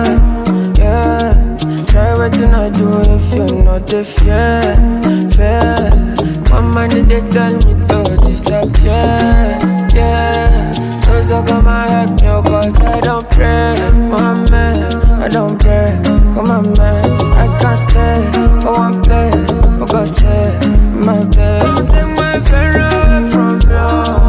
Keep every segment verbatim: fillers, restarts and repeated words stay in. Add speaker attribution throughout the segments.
Speaker 1: yeah. Try what I do if you're not a fair, fair. My mind they tell me to disappear, yeah. So so come and help me, cause I don't pray, my man, I don't pray. Come on man, I can't stay for one place, for God's sake, my day. Don't take my friend away from you.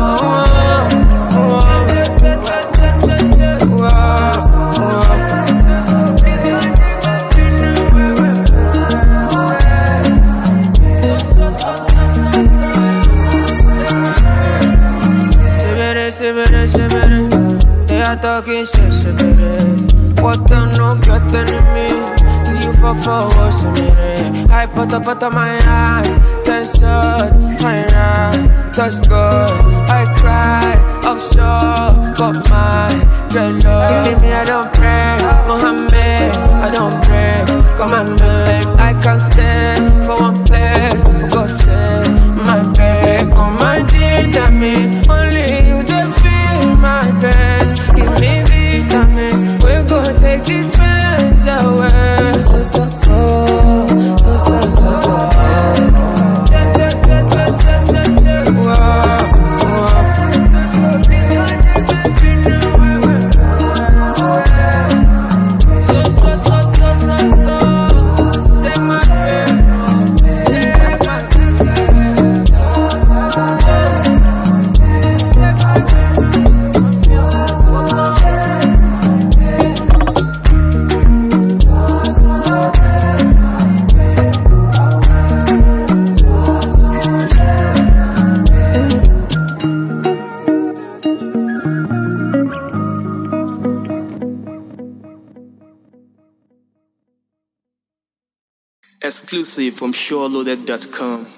Speaker 1: They are talking shit, shit, what the no get enemy? See you for forward, I put up out of my eyes, ten shot, my right, touch good. I cry, offshore, got my dreadlocks. Believe me, I don't pray, Mohammed, I don't pray. Come on, man, I can't stay for one place, for God's sake, my baby. Come and ginger me, only you the feel my best. Give me vitamins, we're gonna take these pains away. So, so, oh, so, so, so, so, oh. Da, da, da, da, da, da, da, wow, wow. So, so, please don't take my pain away. So, so, so, so, so, so, take my pain, take my pain, so, so, so, take my pain.
Speaker 2: Exclusive from SureLoaded dot com.